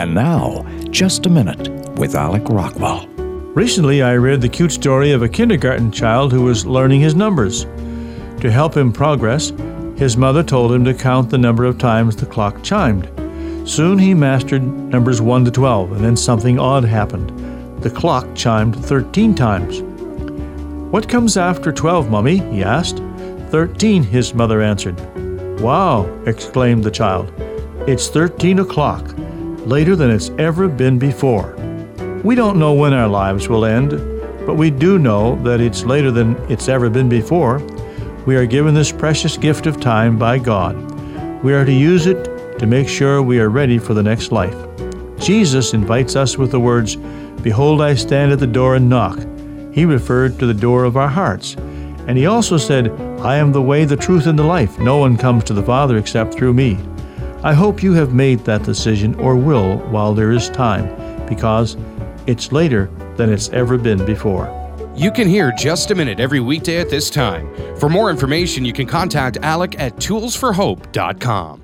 And now, Just a Minute with Alec Rockwell. Recently, I read the cute story of a kindergarten child who was learning his numbers. To help him progress, his mother told him to count the number of times the clock chimed. Soon he mastered numbers 1 to 12, and then something odd happened. The clock chimed 13 times. "What comes after 12, Mummy?" he asked. 13, his mother answered. "Wow," exclaimed the child. "It's 13 o'clock, later than it's ever been before." We don't know when our lives will end, but we do know that it's later than it's ever been before. We are given this precious gift of time by God. We are to use it to make sure we are ready for the next life. Jesus invites us with the words, "Behold, I stand at the door and knock." He referred to the door of our hearts. And he also said, "I am the way, the truth, and the life. No one comes to the Father except through me." I hope you have made that decision or will while there is time, because it's later than it's ever been before. You can hear Just a Minute every weekday at this time. For more information, you can contact Alec at toolsforhope.com.